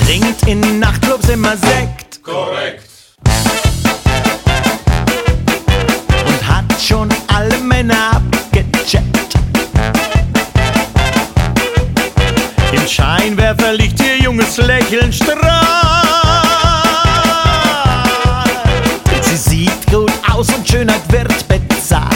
trinkt in Nachtclubs immer Sekt. Korrekt. Und hat schon alle Männer abgecheckt. Im Scheinwerfer liegt ihr junges Lächeln strahlt. Sie sieht gut aus und Schönheit wird bezahlt.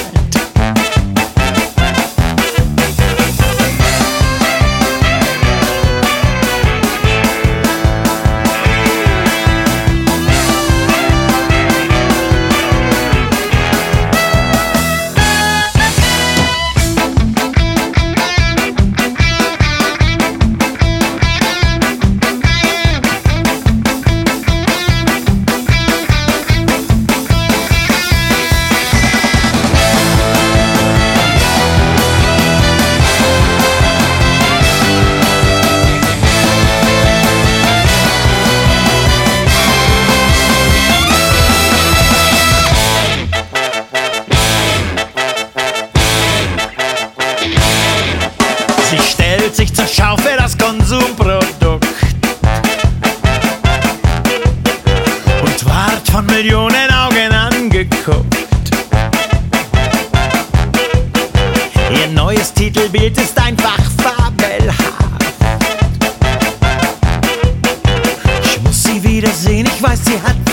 Sie stellt sich zur Schau für das Konsumprodukt und ward von Millionen Augen angeguckt. Ihr neues Titelbild ist einfach fabelhaft. Ich muss sie wiedersehen, ich weiß, sie hat